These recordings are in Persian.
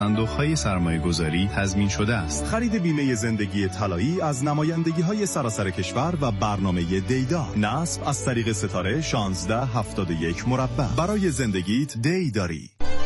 صندوق‌های سرمایه‌گذاری تضمین شده است. خرید بیمه زندگی طلایی از نمایندگی‌های سراسر کشور و برنامه دیدا. نصب از طریق ستاره 1671 مربع. برای زندگیت دی داری.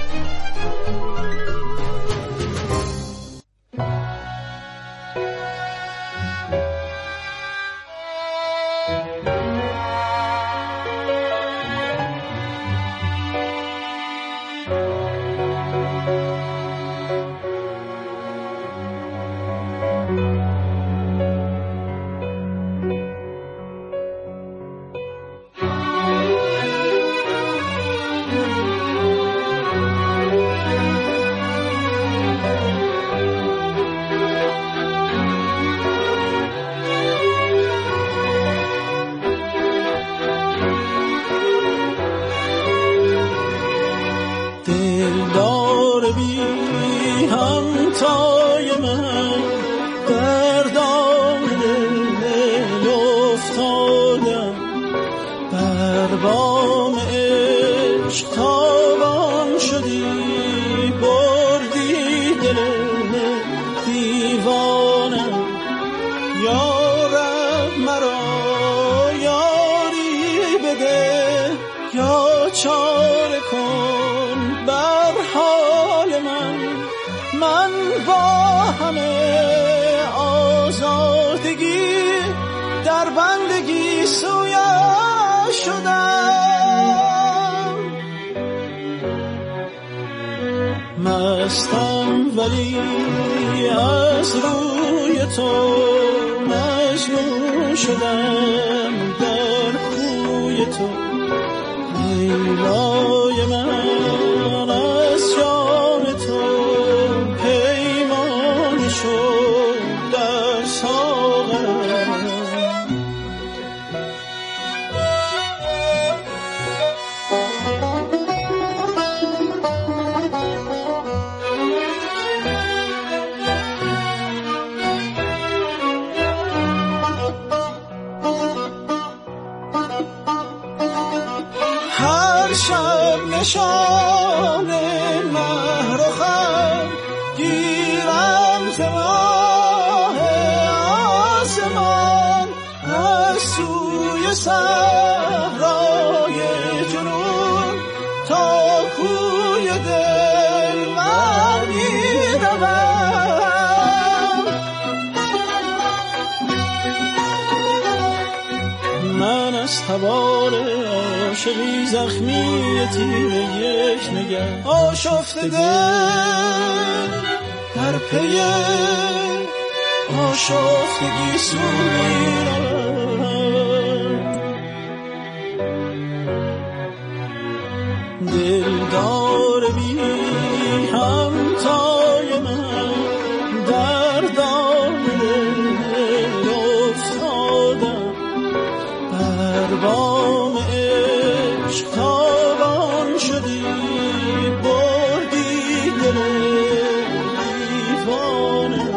مستم ولی از روی تو مجنون شدم در کوی تو لیلای من از جام تو پیمانه شد در ساغر نشان مهرخم گیرم ز ماه آسمان از سوی صحرای جنون تا کوی دل من میروم. من از تبار عاشقی زخمی تیر یک نگه آشفته دل در پی آشفتگی سو میرم. دلدار بی همتای من در دام دل افتادم بر بام تابان شدی بردی دل دیوانه.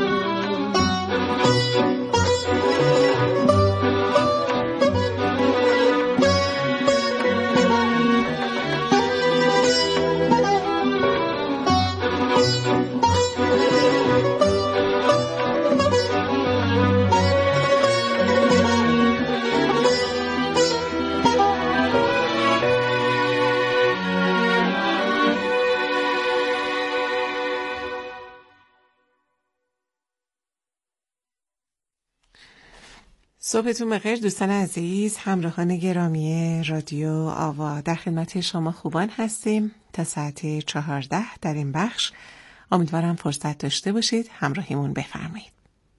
صبحتون بخیر دوستان عزیز، همراهان گرامی رادیو آوا، در خدمت شما خوبان هستیم تا ساعت 14 در این بخش. امیدوارم فرصت داشته باشید همراهیمون بفرمایید.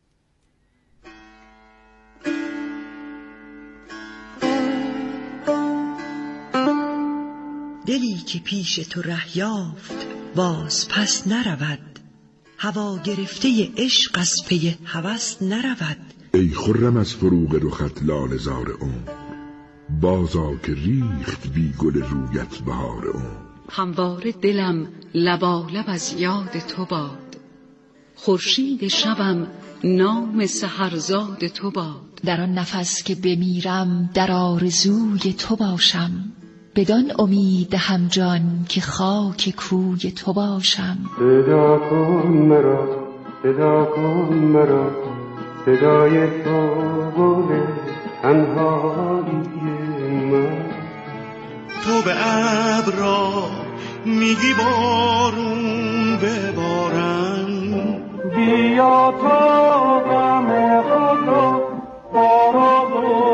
دلی که پیش تو ره یافت باز پس نرود، هوا گرفته عشق از پی هوس نرود. ای خرم از فروغ رخت لاله زار عمر، بازا که ریخت بی گل رویت بهار عمر. همواره دلم لبالب از یاد تو باد، خورشید شبم نام سحرزاد تو باد. در آن نفس که بمیرم در آرزوی تو باشم، بدان امید هم جان که خاک کوی تو باشم. صدا کن مرا، صدا کن مرا، صدای تو بوده تنهایی من. تو به ابرا میگی بارون ببارم، بیا تا غم خود رو بارا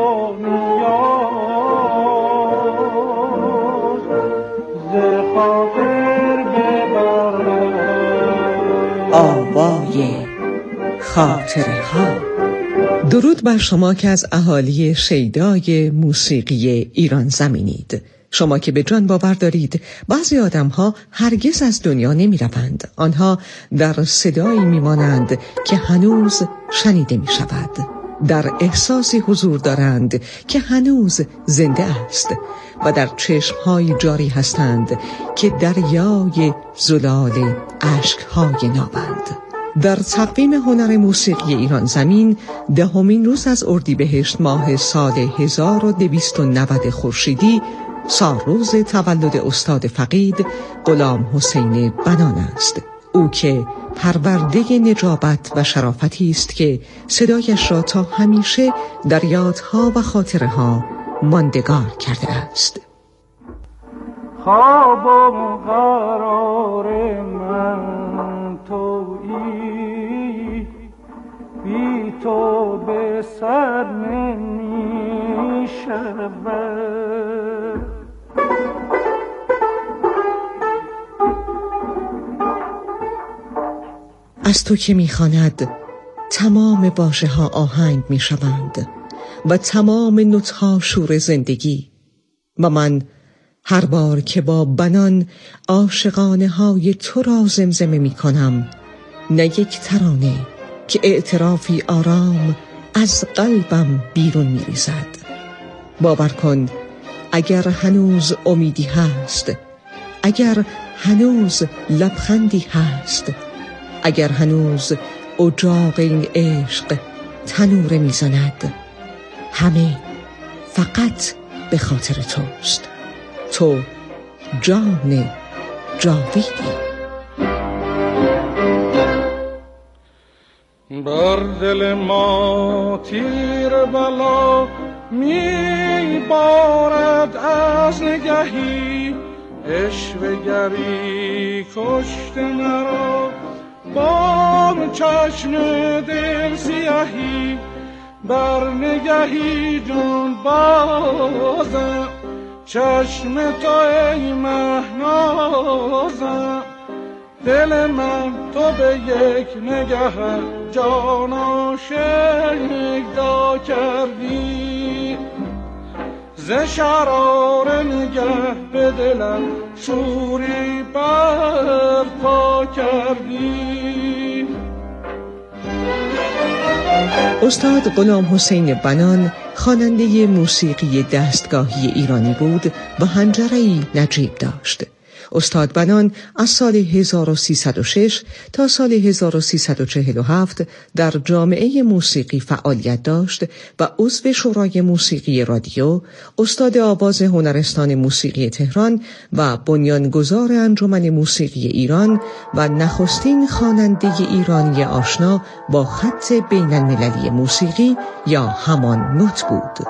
دنیاز ز خاطر ببرم. آوای خاطره ها. درود بر شما که از اهالی شیدای موسیقی ایران زمینید. شما که به جان باور دارید بعضی آدم‌ها هرگز از دنیا نمی‌روند. آنها در صدایی می‌مانند که هنوز شنیده می‌شود. در احساسی حضور دارند که هنوز زنده است و در چشم‌های جاری هستند که دریای زلال اشک‌های نابند. در تقویم هنر موسیقی ایران زمین 10مین روز از اردیبهشت ماه سال 1290 خورشیدی سالروز تولد استاد فقید غلام حسین بنان است. او که پرورده نجابت و شرافتی است که صدایش را تا همیشه در یادها و خاطرها ماندگار کرده است. خوابم قرار من تویی، بی تو به سر نمی شود. از تو که میخواند تمام واژه ها آهنگ میشوند و تمام نوت‌ها شور زندگی، و من هر بار که با بنان عاشقانه های تو را زمزمه میکنم نه یک ترانه که اعترافی آرام از قلبم بیرون میریزد. باور کن اگر هنوز امیدی هست، اگر هنوز لبخندی هست، اگر هنوز اجاق این عشق تنوره میزند، همه فقط به خاطر توست. تو جان جاویدی. بر دل ما تیر بلا می بارد از نگهی، عشوه گری کشت مرا با چشم دل سیاهی. بر نگهی جان بازم، چشم تو ای مهنازم. دل من تو به یک نگه جان آشکار کردی. ز شرار نگه به دلم شوری برپا کردی. استاد غلام حسین بنان خواننده موسیقی دستگاهی ایرانی بود و حنجره‌ای نجیب داشت. استاد بنان از سال 1306 تا سال 1347 در جامعه موسیقی فعالیت داشت و عضو شورای موسیقی رادیو، استاد آواز هنرستان موسیقی تهران و بنیانگذار انجمن موسیقی ایران و نخستین خواننده ایرانی آشنا با خط بین المللی موسیقی یا همان نوت بود.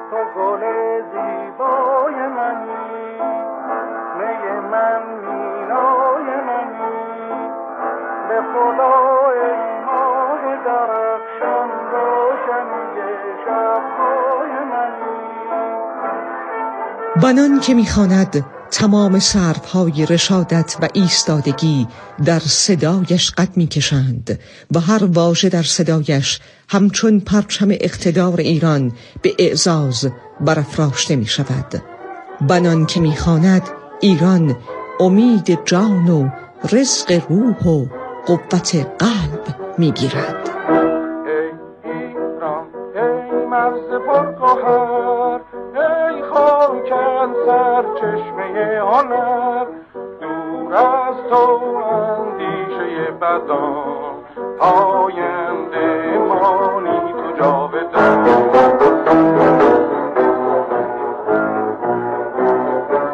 بنان که میخواند تمام سروهای رشادت و ایستادگی در صدایش قد میکشند و هر واژه در صدایش همچون پرچم اقتدار ایران به اعزاز برافراشته میشود. بنان که میخواند ایران امید جان و رزق روح و قوت قلب میگیرد. ای ایران، ای مرز پرگوهر، ای خاکن سرچشمه هنر، دور از تو اندیشه بدان، پاینده مانی تو جاودان.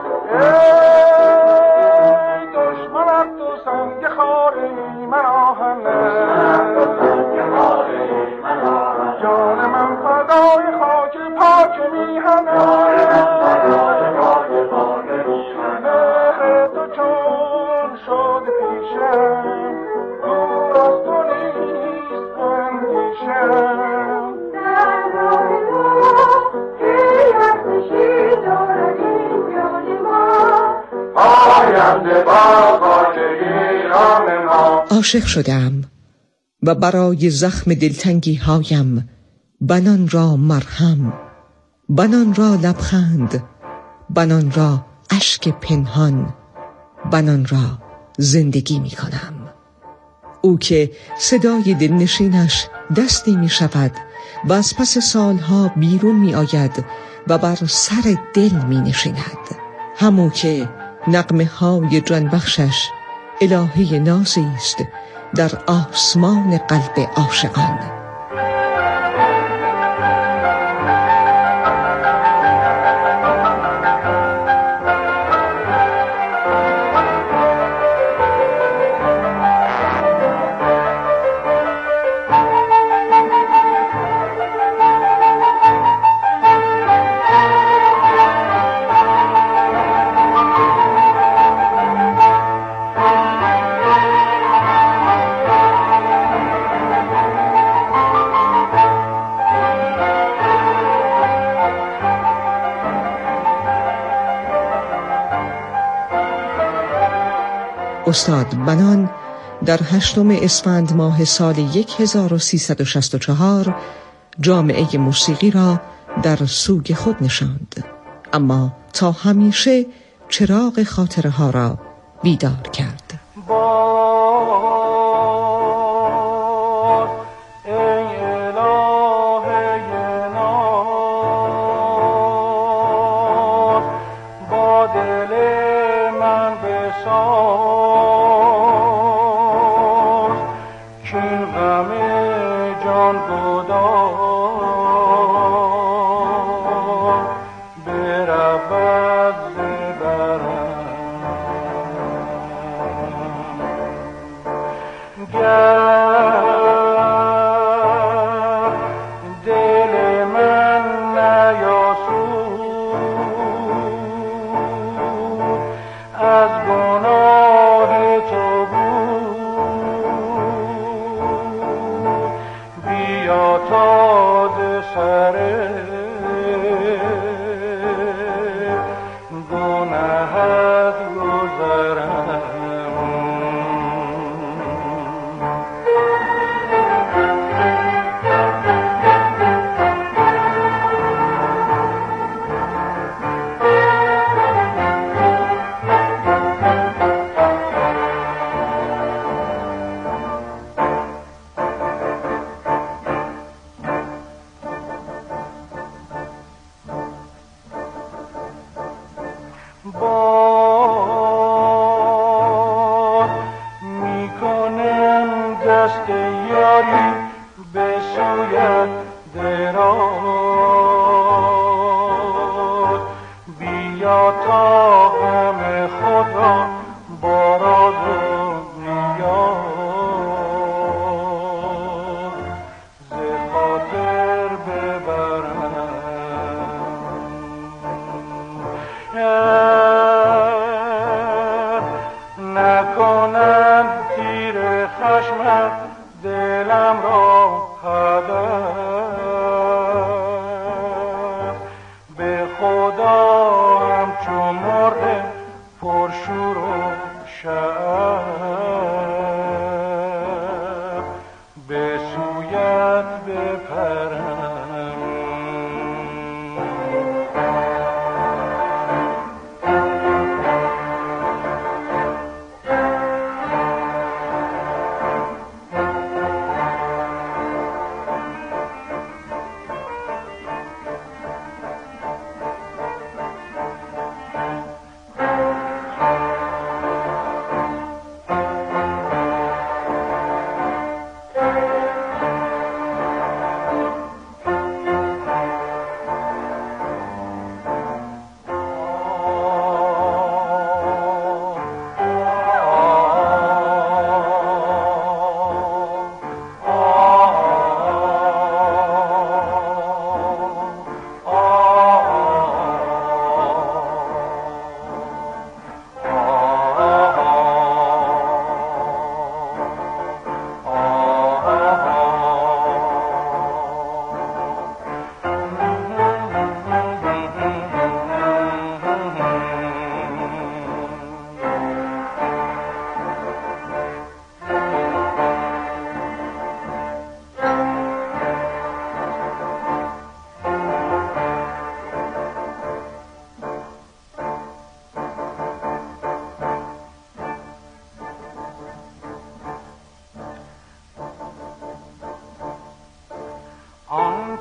من آهنه جان من فدای خاک پاک میهنه مهر تو چون شد پیشم دور از تو نیست اندیشم در راه تو که ارزشی دارد این جان ما آینده با خاک ایران ما. عاشق شدم و برای زخم دلتنگی هایم بنان را مرهم، بنان را لبخند، بنان را اشک پنهان، بنان را زندگی می کنم. او که صدای دلنشینش دستی می شود و از پس سالها بیرون می آید و بر سر دل می نشیند. همو که نغمه های جان بخشش الهه نازی است در آسمان قلب عاشقان. استاد بنان در 8 اسفند ماه سال 1364 جامعه موسیقی را در سوگ خود نشاند، اما تا همیشه چراغ خاطره ها را بیدار کرد.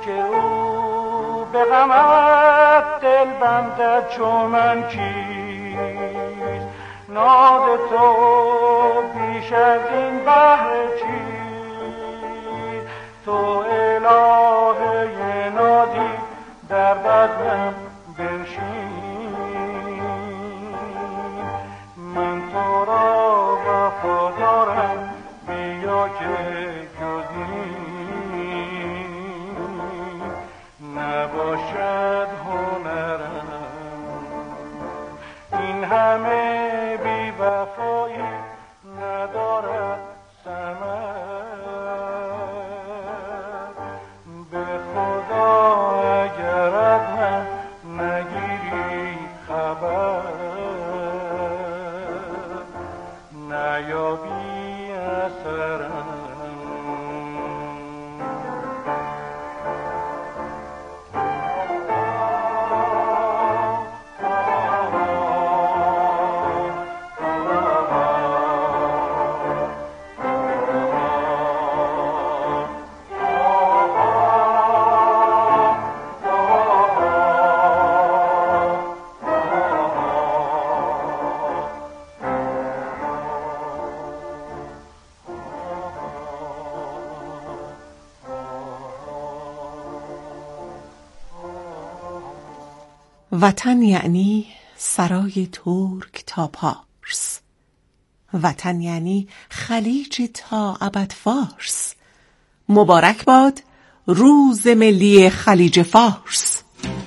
که او به غمت دل بندد چون من کیست؟ ناد تو بیش از این بهر چیست؟ تو الهه نادی در بزمم بنشین، من تو را وفادارم، بیا که جز این نباشد هنرم. این همه بی وفایی ندارد ثمر، به خدا اگر از من نگیری خبر، نیابی اثرم. وطن یعنی سرای ترک تا پارس، وطن یعنی خلیج تا ابد فارس. مبارک باد روز ملی خلیج فارس.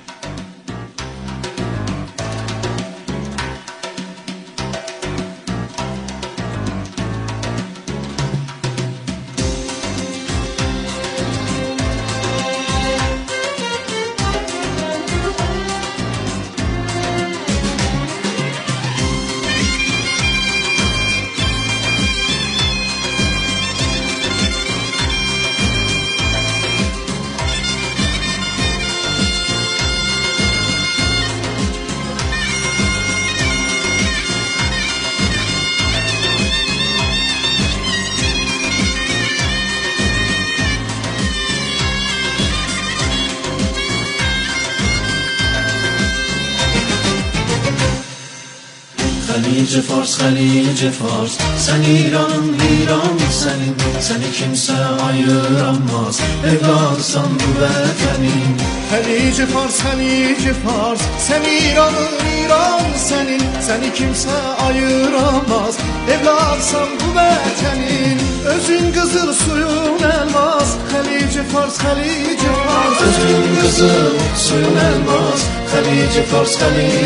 خلیج فارس خلیج فارس sen İran seni kimse ayıramaz evladsan bu vatanın. Xəlic Fars sen İran seni kimse ayıramaz evladsan bu vətənin. Özün qızıl suyun elmas Xəlic Fars özün qızıl suyun elmas Xəlic Fars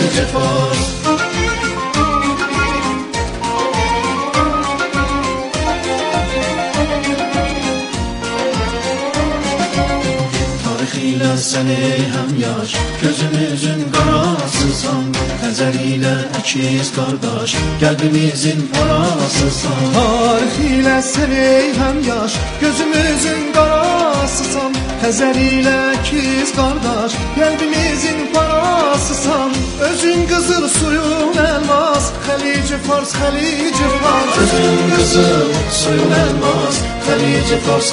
ile seni hem yaş gözümüzün karasısan, Xəzər ile ikiz kardeş kalbimizin parasısan. Tarix ile seni hem yaş gözümüzün karasısan, Xəzər ile ikiz kardeş kalbimizin parasısan. Özün qızıl suyun elmas Xəlic Fars özün qızıl suyun elmas Xəlic Fars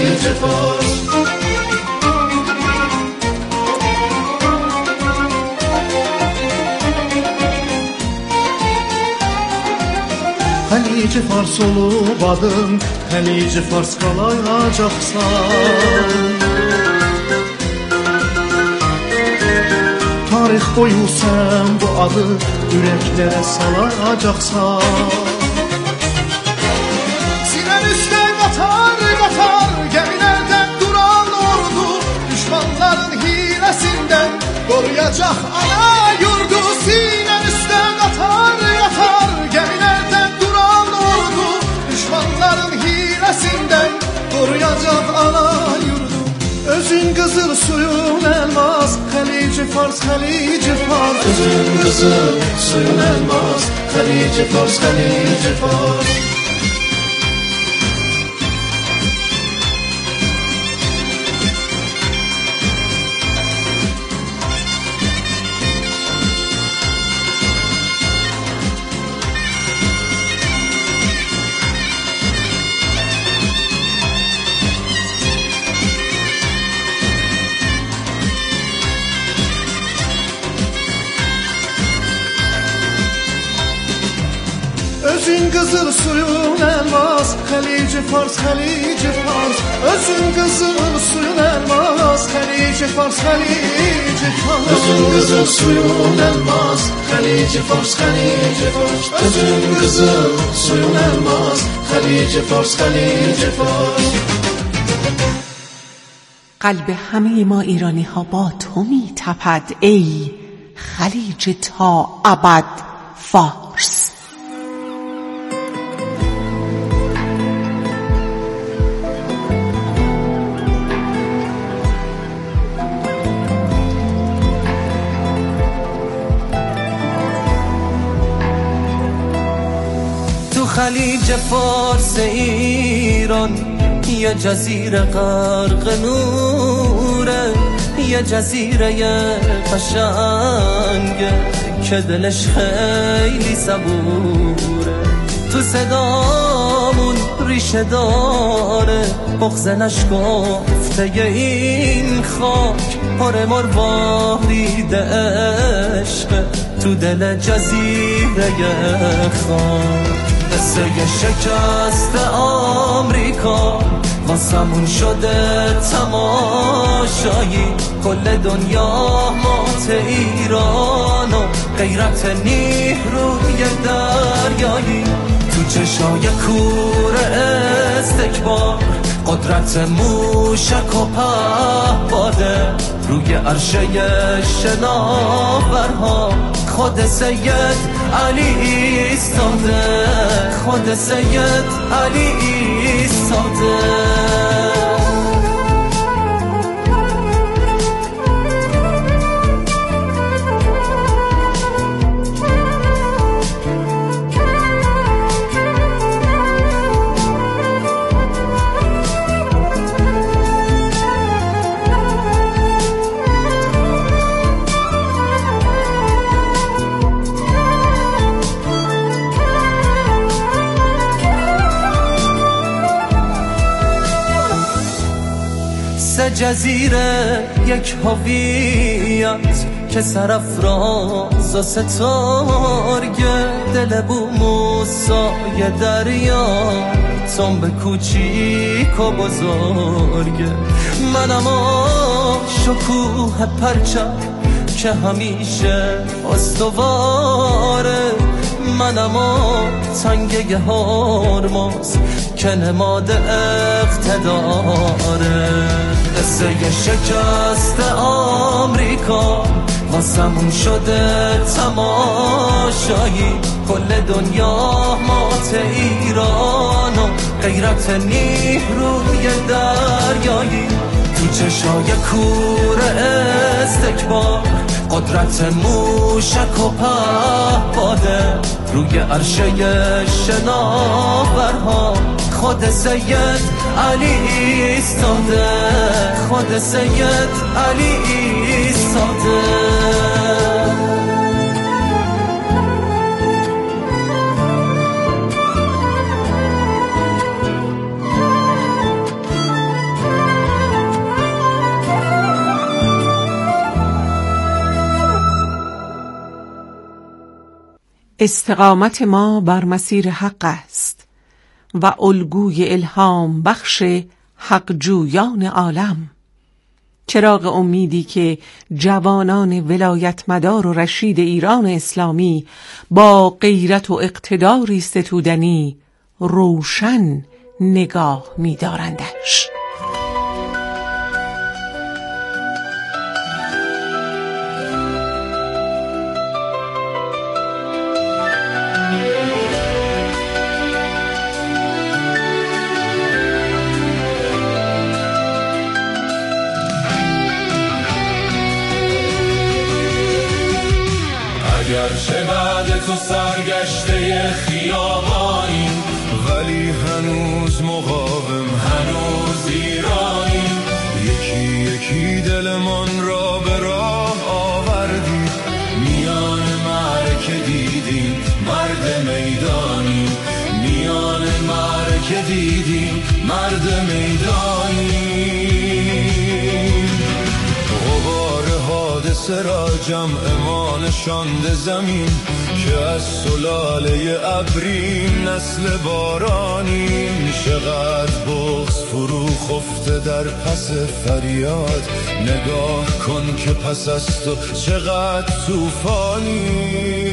Xəlic Fars olub adın, Xəlic Fars qalacaqsan. Tarix boyu sən bu adı ürəklərə salacaqsan. Sinən üstə qatar gəmilərdən duran ordu, düşmanların hiləsindən qoruyacaq ana yurdu. Sinən üstə qatar gəmilərdən düşmanların hiləsindən qoruyacaq ana yurdu. Özün qızıl suyun elmas Xəlic Fars özün qızıl suyun elmas Xəlic Fars kızıl suyun elmas Xəlici Fars, Xəlici Fars Özün kızıl suyun elmas Xəlici Fars, Xəlici Fars Özün kızıl suyun elmas Xəlici Fars, Xəlici Fars Özün kızıl suyun elmas Xəlici Fars, Xəlici Fars قلب همه ما ایرانی ها با تو می تپد ای خلیج تا ابد فارس. تو خلیج فارس ایران یه جزیره غرق نوره یه جزیره قشنگه که دلش خیلی صبوره تو صدامون ریشه داره بغض نشکفته این خاک پر مروارید عشق تو دل جزیره خاک قصه شکست آمریکا واسمون شده تماشایی کل دنیا مات ایران و غیرت نیروی دریایی تو چشای کور استکبار قدرت موشک و پهپاده روی عرشه شناورها خود سید علی ایستاده خود سید علی ایستاده جزیره یک هویت که سرافراز و ستارگه دل بو موسای دریا تنب کوچیک و بزرگه منم شکوه پرچم که همیشه استواره منم تنگه هرمز که نماد اقتداره قصه شکست آمریکا واسمون شده تماشایی کل دنیا مات ایران و غیرت نیروی دریایی تو چشای کور استکبار قدرت موشک و پهپاده روی عرشه شناورها خود سید علی ایستاده خود سید علی ایستاده استقامت ما بر مسیر حق است و الگوی الهام بخش حق جویان عالم، چراغ امیدی که جوانان ولایتمدار و رشید ایران اسلامی با غیرت و اقتداری ستودنی روشن نگاه می‌دارندش. گرچه بعد تو سرگشته خیابانیم ولی هنوز مقاوم هنوز ایرانیم یکی یکی دلمان را به راه آوردیم میان معرکه دیدیم مرد میدانیم میان معرکه دیدیم مرد میدانیم غبار حادثه خاطر جمع شانده زمین که از سلاله ابریم نسل بارانیم. چقدر بغض فرو خفته در پس فریاد، نگاه کن که پس از تو چقدر طوفانی.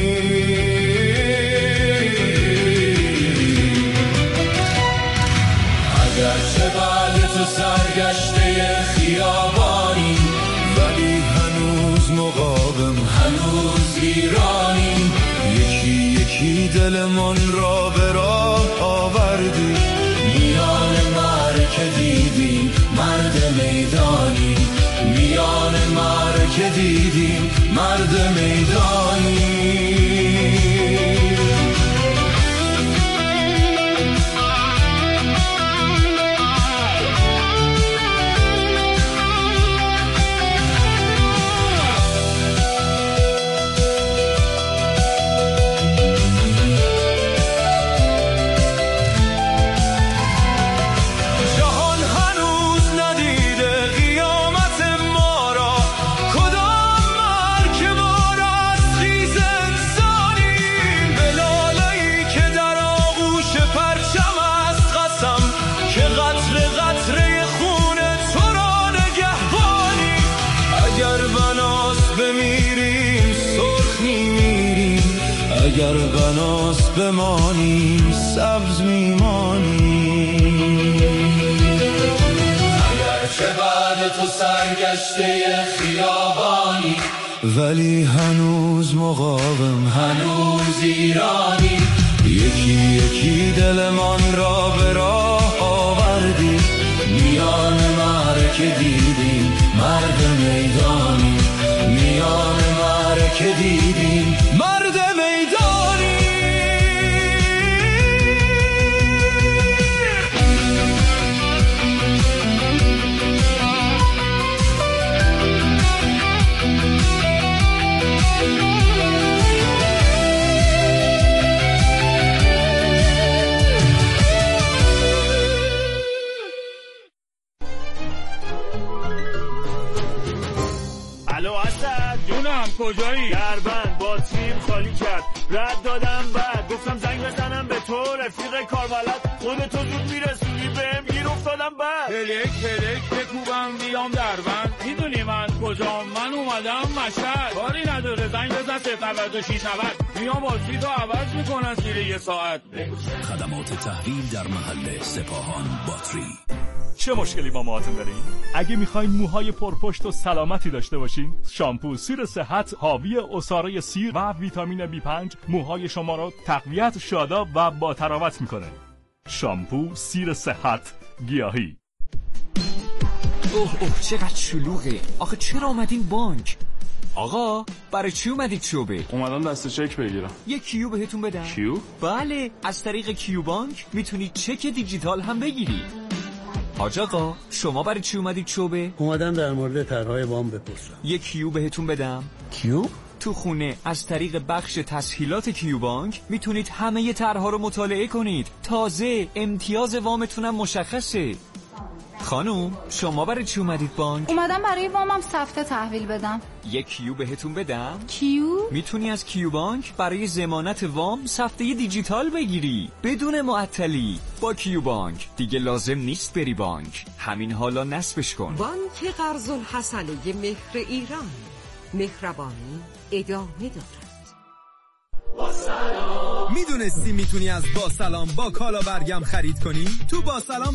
اگرچه بعد تو سرگشته خیابانی، ولی هنوز مقاوم، هنوز ایرانی. یکی یکی دلمان را به راه آوردی، میان معرکه دیدیم مرد میدانی، میان معرکه دیدیم مرد میدانی. اگر بناس بمانیم سبز میمانیم. اگرچه بعد تو سرگشته خیابانی، ولی هنوز مقاوم، هنوز ایرانی. یکی یکی دلمان را به راه آوردی، میان معرکه دیدیم مرد میدانی، میان معرکه دیدیم مرد میدانی. کجایی؟ دربند باتریم خالی کرد، رد دادم بعد گفتم زنگ بزنم به تو رفیق کاربلد، خودتو زود میرسونی بهم گیر افتادم بعد. هلک بکوبم بیام دربند، میدونی من کجام؟ من اومدم مشهد. کاری نداره زنگ بزن 096 میام باتری تو عوض میکنن زیر یه ساعت. خدمات تحویل در محل سپاهان باتری. چه مشکلی با موهاتون دارین؟ اگه میخواین موهای پرپشت و سلامتی داشته باشین، شامپو سیر صحت حاوی عصاره سیر و ویتامین B5 موهای شما رو تقویت، شاداب و با تراوت میکنه. شامپو سیر صحت گیاهی. اوه چقدر شلوغه. آخه چرا اومدین بانک؟ آقا برای چی اومدید شعبه؟ اومدم دست چک بگیرم. یه کیو بهتون بدم. کیو؟ بله، از طریق کیو بانک میتونید چک دیجیتال هم بگیرید. حاج آقا شما برای چی اومدید شعبه؟ اومدم در مورد طرحهای وام بپرسم. یه کیو بهتون بدم. کیو؟ تو خونه از طریق بخش تسهیلات کیو بانک میتونید همه طرحها رو مطالعه کنید. تازه امتیاز وامتونم مشخصه. خانوم شما برای چی اومدید بانک؟ اومدم برای وامم سفته تحویل بدم. یه کیو بهتون بدم. کیو؟ میتونی از کیو بانک برای ضمانت وام سفته دیجیتال بگیری بدون معطلی. با کیو بانک دیگه لازم نیست بری بانک، همین حالا نصبش کن. بانک قرض الحسنه مهر ایران، مهربانی ادامه دارد. میدونستی میتونی از با سلام با کالا برگم خرید کنی؟ تو با سلام